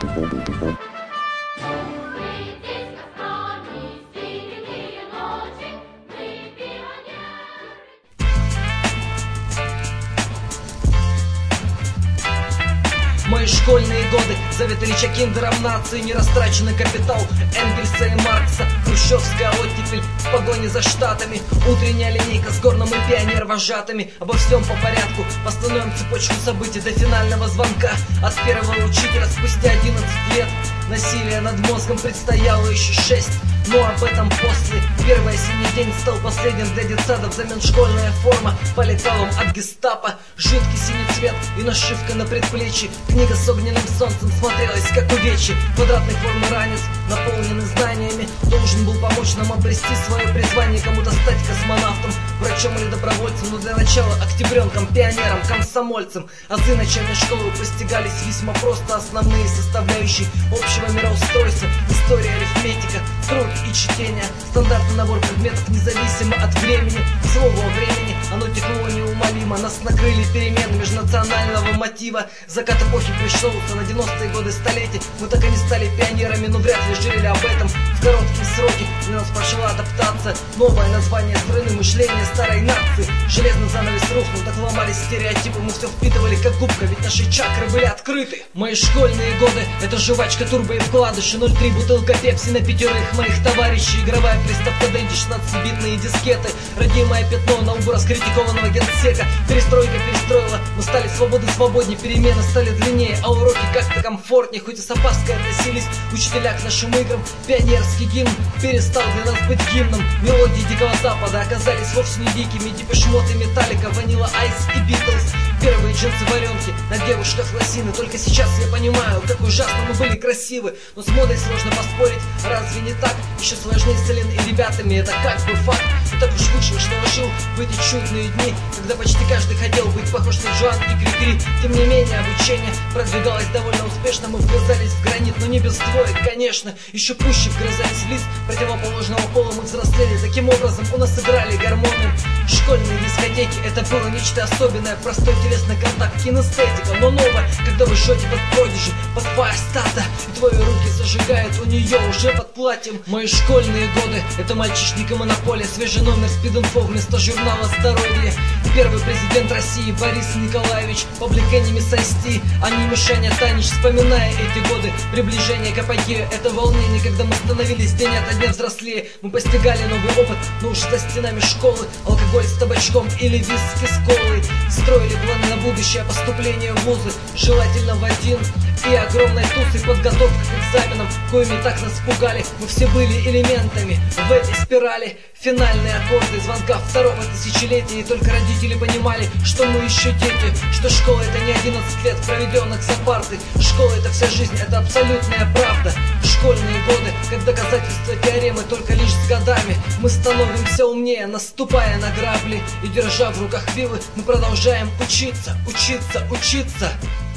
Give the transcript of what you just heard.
Мои школьные годы, завет Ильича Киндером нации, нерастраченный капитал Энгельса и Маркса, хрущевская оттепель в погоне за штатами, утренняя линейка с горным и пионер вожатыми. Обо всем по порядку, восстановим цепочку событий до финального звонка. От первого учителя спустя 11 лет насилие над мозгом предстояло еще 6. Но об этом после. Первый осенний день стал последним для детсада. Взамен школьная форма по лекалам от гестапо. Жуткий синий цвет и нашивка на предплечье. Книга с огненным солнцем смотрелась как увечье. Квадратной формы ранец, наполненный знаниями, должен был помочь нам обрести свое призвание. Кому-то стать космонавтом, врачом или добровольцем. Но для начала октябренком, пионером, комсомольцем. Азы начальной школы постигались весьма просто. Основные составляющие общего мироустройства: история, арифметика, труд и чтение. Стандартный набор предметов независимо от времени. К слову о времени, оно текло неумолимо. Нас накрыли перемены межнационального мотива. Закат эпохи пришелся на 90-е годы столетия. Мы так и не стали пионерами, но вряд ли жалели об этом. В короткие сроки для нас прошла адаптация. Новое название страны, мышление старой нации. Железный занавес рухнул, так ломались стереотипы. Мы все впитывали как губка, ведь наши чакры были открыты. Мои школьные годы — это жвачка, турбо и вкладыши. 0,3 бутылка пепси на пятерых моих товарищей. Игровая приставка Денди, 16-битные дискеты. Родимое пятно на лбу раскритикованного генсека. Перестройка перестроила, мы стали свободнее. Перемены стали длиннее, а уроки как-то комфортнее. Хоть и с опаской относились учителя к нашим играм. Пионерский гимн перестал для нас быть гимном. Мелодии Дикого Запада оказались вовсе не дикими. Депеш Мод и Металлика, Ванила Айс и Битлз. Первые джинсы-варенки на девушках лосины. Только сейчас я понимаю, как ужасно мы были красивы. Но с модой сложно поспорить, разве не так? Еще сложнее с Элен и ребятами, это как бы факт. И так уж вышло, что я жил в эти чудные дни, когда почти каждый хотел быть похож на Джоан и Крикри. Тем не менее, обучение продвигалось довольно успешно. Мы вгрызались в гранит, но не без двоек, конечно. Еще пуще вгрызались в лист противоположного пола. Мы взрослели, таким образом у нас играли гормоны. Школьные дискотеки — это было нечто особенное. Простой телесный контакт, кинестетика. Но новое, когда вы шоте под Продиджи, под Файрстата, и твои руки зажигают у нее уже под платьем. Мои школьные годы — это мальчишник и монополия. Свежий номер Speed-Info вместо журнала «Здоровье». Первый президент России Борис Николаевич, Public Enemy Сайсти, а не Мишаня Танич. Вспоминая эти годы, приближение к апогею, это волнение, когда мы становились день ото дня взрослее. Мы постигали новый опыт, но уже за стенами школы. Алкоголь с табачком или виски с колой. Строили планы на будущее, поступление в вузы, желательно в один. И огромной тусой подготовка к экзаменам, коими так нас пугали. Мы все были элементами в этой спирали. Финальные аккорды звонка второго тысячелетия. И только родители понимали, что мы еще дети, что школа — это не 11 лет, проведенных за партой. Школа — это вся жизнь, это абсолютная правда. Школьные годы, как доказательство теоремы, только лишь с годами мы становимся умнее, наступая на грабли. И держа в руках вилы, мы продолжаем учиться, учиться, учиться.